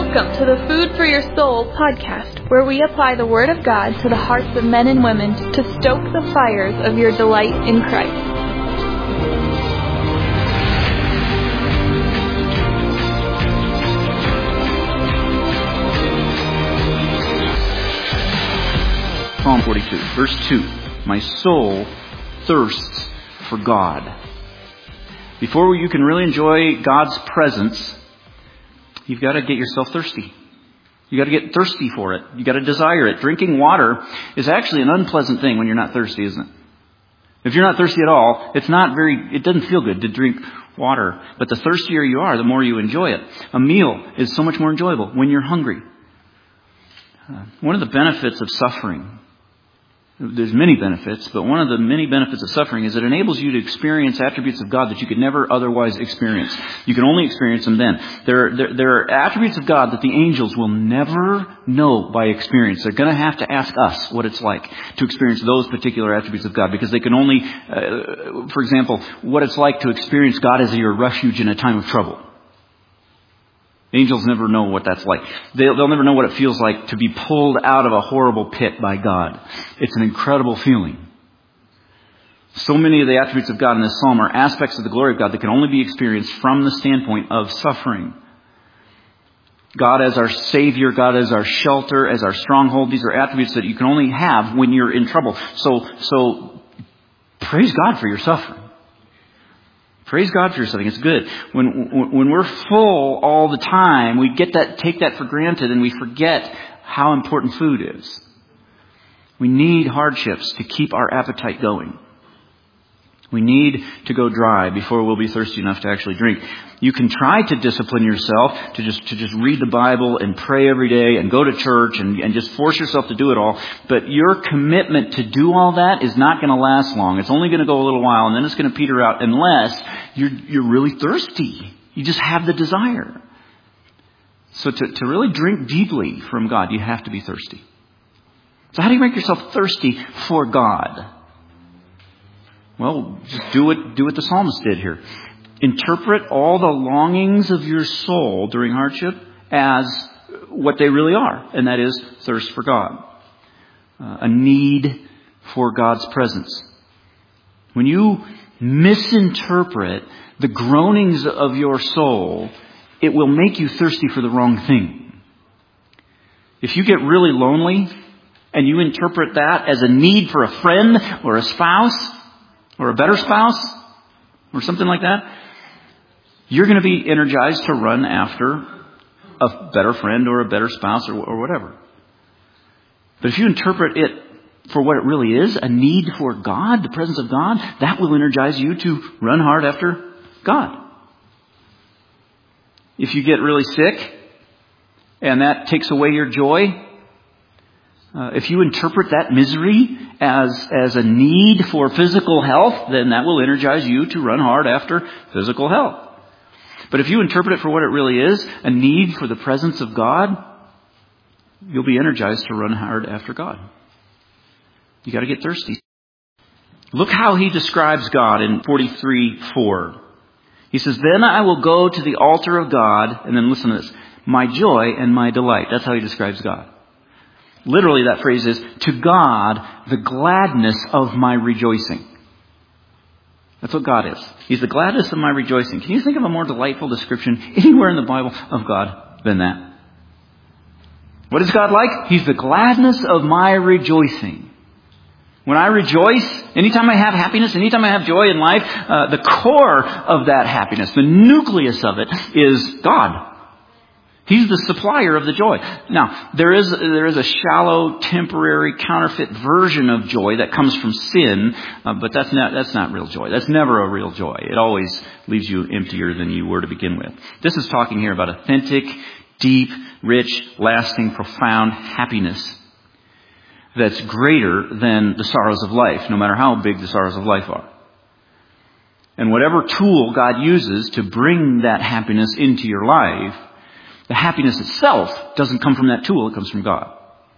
Welcome to the Food for Your Soul podcast, where we apply the Word of God to the hearts of men and women to stoke the fires of your delight in Christ. Psalm 42, verse 2. My soul thirsts for God. Before you can really enjoy God's presence, you've got to get yourself thirsty. You've got to get thirsty for it. You've got to desire it. Drinking water is actually an unpleasant thing when you're not thirsty, isn't it? If you're not thirsty at all, it doesn't feel good to drink water. But the thirstier you are, the more you enjoy it. A meal is so much more enjoyable when you're hungry. One of the benefits of suffering, there's many benefits, but one of the many benefits of suffering is it enables you to experience attributes of God that you could never otherwise experience. You can only experience them then. There are attributes of God that the angels will never know by experience. They're going to have to ask us what it's like to experience those particular attributes of God, because they can only, for example, what it's like to experience God as your refuge in a time of trouble. Angels never know what that's like. They'll never know what it feels like to be pulled out of a horrible pit by God. It's an incredible feeling. So many of the attributes of God in this psalm are aspects of the glory of God that can only be experienced from the standpoint of suffering. God as our Savior, God as our shelter, as our stronghold, these are attributes that you can only have when you're in trouble. So praise God for your suffering. Praise God for something. It's good. When we're full all the time, we take that for granted, and we forget how important food is. We need hardships to keep our appetite going. We need to go dry before we'll be thirsty enough to actually drink. You can try to discipline yourself to just read the Bible and pray every day and go to church and just force yourself to do it all. But your commitment to do all that is not going to last long. It's only going to go a little while, and then it's going to peter out unless you're really thirsty. You just have the desire. So to really drink deeply from God, you have to be thirsty. So how do you make yourself thirsty for God? Well, just do what the psalmist did here. Interpret all the longings of your soul during hardship as what they really are, and that is thirst for God. A need for God's presence. When you misinterpret the groanings of your soul, it will make you thirsty for the wrong thing. If you get really lonely and you interpret that as a need for a friend or a spouse, or a better spouse, or something like that, you're going to be energized to run after a better friend or a better spouse or whatever. But if you interpret it for what it really is, a need for God, the presence of God, that will energize you to run hard after God. If you get really sick and that takes away your joy, if you interpret that misery as a need for physical health, then that will energize you to run hard after physical health. But if you interpret it for what it really is, a need for the presence of God, you'll be energized to run hard after God. You got to get thirsty. Look how he describes God in 43:4. He says, "Then I will go to the altar of God," and then listen to this, "my joy and my delight." That's how he describes God. Literally, that phrase is, "to God, the gladness of my rejoicing." That's what God is. He's the gladness of my rejoicing. Can you think of a more delightful description anywhere in the Bible of God than that? What is God like? He's the gladness of my rejoicing. When I rejoice, anytime I have happiness, anytime I have joy in life, the core of that happiness, the nucleus of it, is God. He's the supplier of the joy. Now, there is a shallow, temporary, counterfeit version of joy that comes from sin, but that's not real joy. That's never a real joy. It always leaves you emptier than you were to begin with. This is talking here about authentic, deep, rich, lasting, profound happiness that's greater than the sorrows of life, no matter how big the sorrows of life are. And whatever tool God uses to bring that happiness into your life, the happiness itself doesn't come from that tool, it comes from God.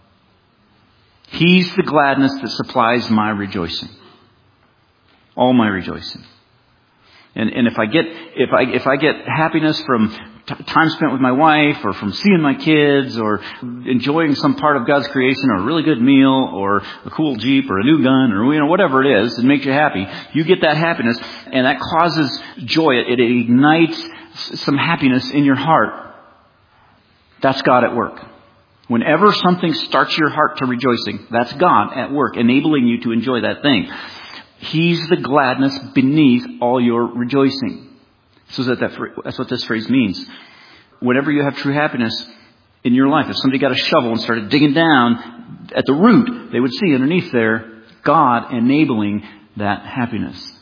He's the gladness that supplies my rejoicing. All my rejoicing. And if I get happiness from time spent with my wife, or from seeing my kids, or enjoying some part of God's creation, or a really good meal, or a cool Jeep, or a new gun, or whatever it is that makes you happy, you get that happiness, and that causes joy. It ignites some happiness in your heart. That's God at work. Whenever something starts your heart to rejoicing, that's God at work, enabling you to enjoy that thing. He's the gladness beneath all your rejoicing. So that's what this phrase means. Whenever you have true happiness in your life, if somebody got a shovel and started digging down at the root, they would see underneath there God enabling that happiness.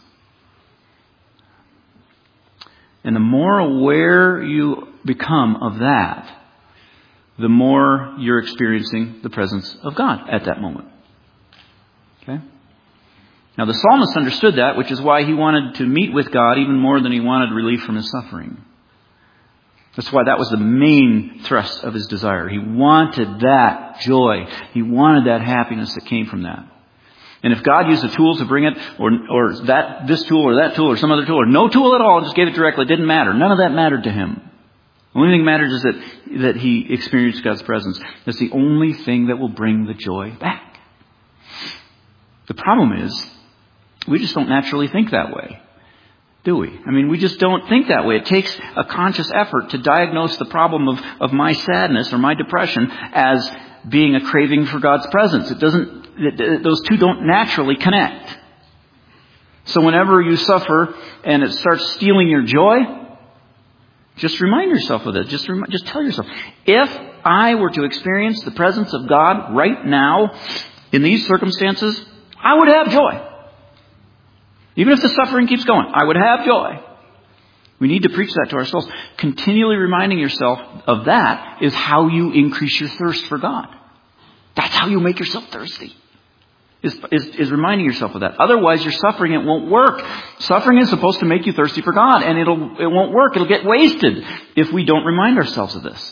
And the more aware you become of that, the more you're experiencing the presence of God at that moment. Okay? Now the psalmist understood that, which is why he wanted to meet with God even more than he wanted relief from his suffering. That's why that was the main thrust of his desire. He wanted that joy. He wanted that happiness that came from that. And if God used a tool to bring it, or this tool or that tool or some other tool, or no tool at all, and just gave it directly, it didn't matter. None of that mattered to him. The only thing that matters is that he experienced God's presence. That's the only thing that will bring the joy back. The problem is, we just don't naturally think that way, do we? I mean, we just don't think that way. It takes a conscious effort to diagnose the problem of my sadness or my depression as being a craving for God's presence. Those two don't naturally connect. So whenever you suffer and it starts stealing your joy, just remind yourself of it. Just tell yourself, if I were to experience the presence of God right now in these circumstances, I would have joy. Even if the suffering keeps going, I would have joy. We need to preach that to ourselves. Continually reminding yourself of that is how you increase your thirst for God. That's how you make yourself thirsty. Is reminding yourself of that. Otherwise, your suffering, it won't work. Suffering is supposed to make you thirsty for God, and it won't work. It'll get wasted if we don't remind ourselves of this.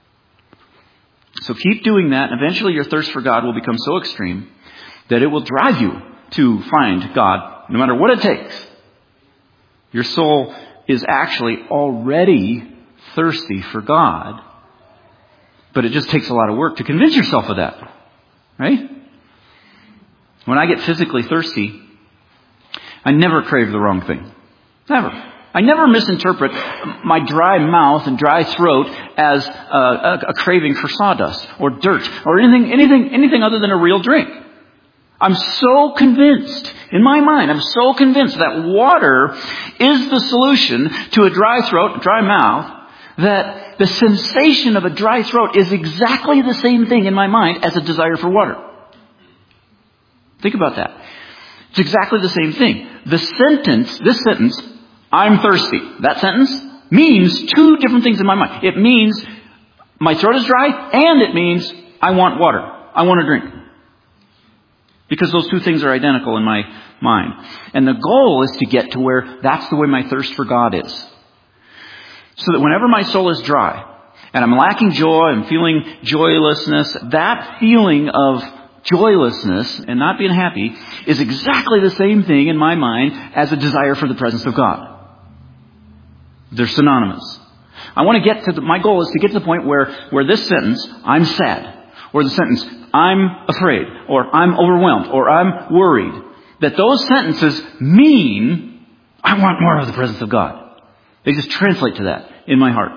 So keep doing that, and eventually your thirst for God will become so extreme that it will drive you to find God no matter what it takes. Your soul is actually already thirsty for God, but it just takes a lot of work to convince yourself of that. Right? When I get physically thirsty, I never crave the wrong thing. Never. I never misinterpret my dry mouth and dry throat as a craving for sawdust or dirt or anything other than a real drink. I'm so convinced, in my mind, I'm so convinced that water is the solution to a dry throat, dry mouth, that the sensation of a dry throat is exactly the same thing in my mind as a desire for water. Think about that. It's exactly the same thing. This sentence, I'm thirsty, that sentence means two different things in my mind. It means my throat is dry, and it means I want water. I want a drink. Because those two things are identical in my mind. And the goal is to get to where that's the way my thirst for God is. So that whenever my soul is dry, and I'm lacking joy, I'm feeling joylessness, that feeling of joylessness and not being happy is exactly the same thing in my mind as a desire for the presence of God. They're synonymous. My goal is to get to the point where this sentence, I'm sad, or the sentence, I'm afraid, or I'm overwhelmed, or I'm worried, that those sentences mean I want more of the presence of God. They just translate to that in my heart.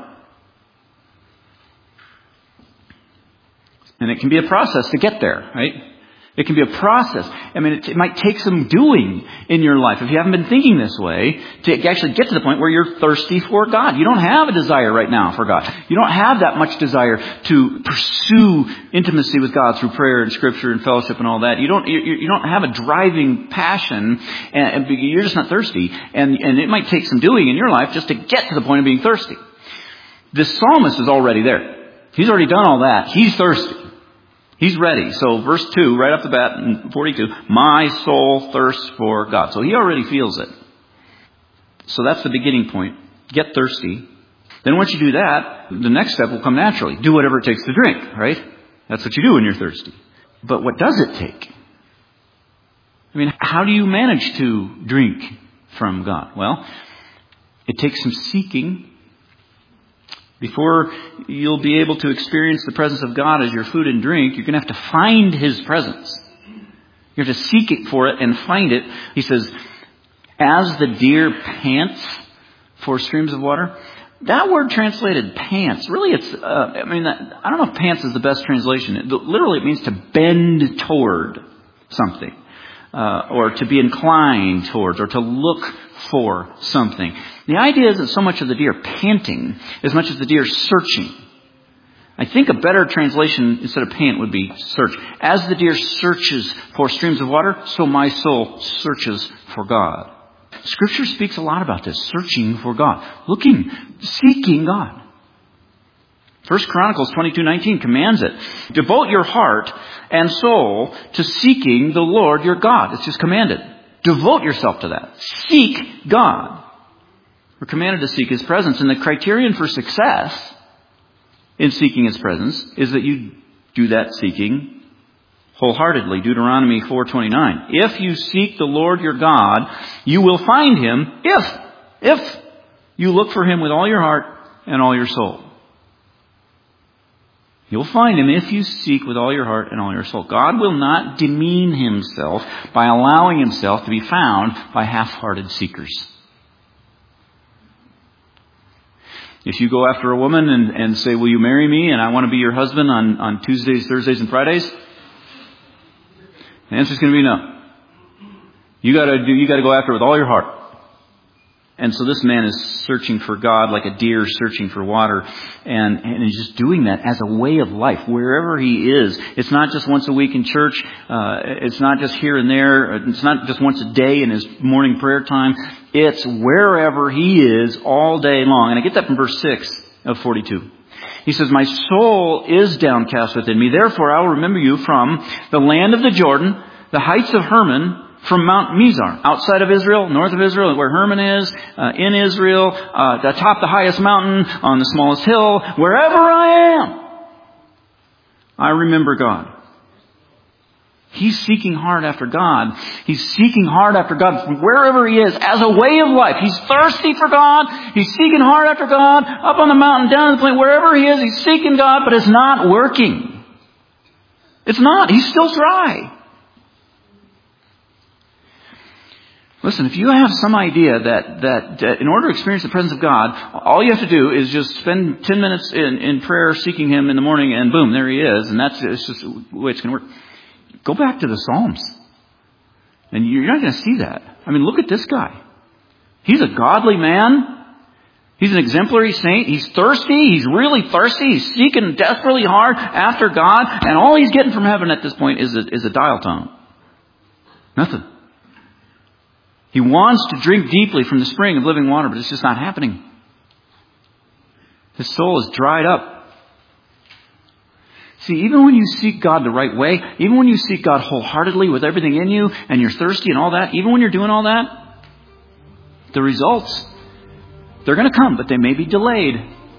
And it can be a process to get there, right? It can be a process. I mean, it might take some doing in your life, if you haven't been thinking this way, to actually get to the point where you're thirsty for God. You don't have a desire right now for God. You don't have that much desire to pursue intimacy with God through prayer and Scripture and fellowship and all that. You don't have a driving passion, and you're just not thirsty. And it might take some doing in your life just to get to the point of being thirsty. This psalmist is already there. He's already done all that. He's thirsty. He's ready. So verse 2, right off the bat in 42, my soul thirsts for God. So he already feels it. So that's the beginning point. Get thirsty. Then once you do that, the next step will come naturally. Do whatever it takes to drink, right? That's what you do when you're thirsty. But what does it take? I mean, how do you manage to drink from God? Well, It takes some seeking. Before you'll be able to experience the presence of God as your food and drink, you're going to have to find His presence. You have to seek it for it and find it. He says, as the deer pants for streams of water. That word translated pants, really it's, I don't know if pants is the best translation. Literally it means to bend toward something. Or to be inclined towards, or to look for something. The idea isn't so much of the deer panting as much as the deer searching. I think a better translation instead of pant would be search. As the deer searches for streams of water, so my soul searches for God. Scripture speaks a lot about this, searching for God, looking, seeking God. 1 Chronicles 22:19 commands it. Devote your heart and soul to seeking the Lord your God. It's just commanded. Devote yourself to that. Seek God. We're commanded to seek His presence. And the criterion for success in seeking His presence is that you do that seeking wholeheartedly. Deuteronomy 4:29. If you seek the Lord your God, you will find Him if you look for Him with all your heart and all your soul. You'll find Him if you seek with all your heart and all your soul. God will not demean Himself by allowing Himself to be found by half-hearted seekers. If you go after a woman and say, will you marry me and I want to be your husband on Tuesdays, Thursdays, and Fridays? The answer's going to be no. You got to go after it with all your heart. And so this man is searching for God like a deer searching for water. And he's just doing that as a way of life, wherever he is. It's not just once a week in church. It's not just here and there. It's not just once a day in his morning prayer time. It's wherever he is all day long. And I get that from verse 6 of 42. He says, my soul is downcast within me. Therefore I will remember you from the land of the Jordan, the heights of Hermon, from Mount Mizar, outside of Israel, north of Israel, where Hermon is, in Israel, atop the highest mountain, on the smallest hill, wherever I am, I remember God. He's seeking hard after God. He's seeking hard after God from wherever he is as a way of life. He's thirsty for God. He's seeking hard after God, up on the mountain, down on the plain, wherever he is, he's seeking God, but it's not working. It's not. He's still dry. Listen, if you have some idea that in order to experience the presence of God, all you have to do is just spend 10 minutes in prayer seeking Him in the morning and boom, there He is. And it's just the way it's going to work. Go back to the Psalms. And you're not going to see that. I mean, look at this guy. He's a godly man. He's an exemplary saint. He's thirsty. He's really thirsty. He's seeking desperately hard after God. And all he's getting from heaven at this point is a dial tone. Nothing. He wants to drink deeply from the spring of living water, but it's just not happening. His soul is dried up. See, even when you seek God the right way, even when you seek God wholeheartedly with everything in you, and you're thirsty and all that, even when you're doing all that, the results, they're going to come, but they may be delayed.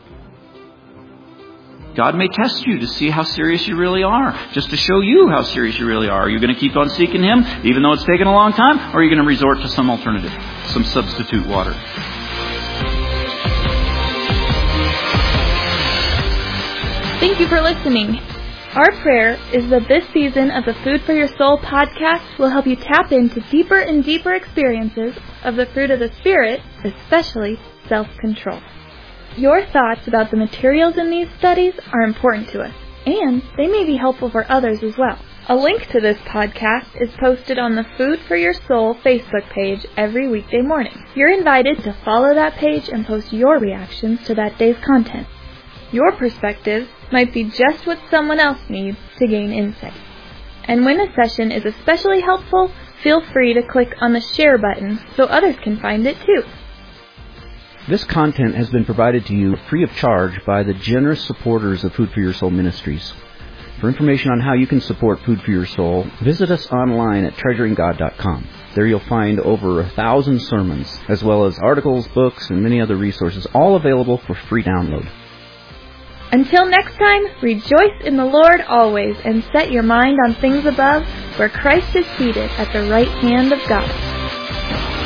God may test you to see how serious you really are, just to show you how serious you really are. Are you going to keep on seeking Him, even though it's taken a long time, or are you going to resort to some alternative, some substitute water? Thank you for listening. Our prayer is that this season of the Food for Your Soul podcast will help you tap into deeper and deeper experiences of the fruit of the Spirit, especially self-control. Your thoughts about the materials in these studies are important to us, and they may be helpful for others as well. A link to this podcast is posted on the Food for Your Soul Facebook page every weekday morning. You're invited to follow that page and post your reactions to that day's content. Your perspective might be just what someone else needs to gain insight. And when a session is especially helpful, feel free to click on the share button so others can find it too. This content has been provided to you free of charge by the generous supporters of Food for Your Soul Ministries. For information on how you can support Food for Your Soul, visit us online at treasuringgod.com. There you'll find over 1,000 sermons, as well as articles, books, and many other resources, all available for free download. Until next time, rejoice in the Lord always and set your mind on things above, where Christ is seated at the right hand of God.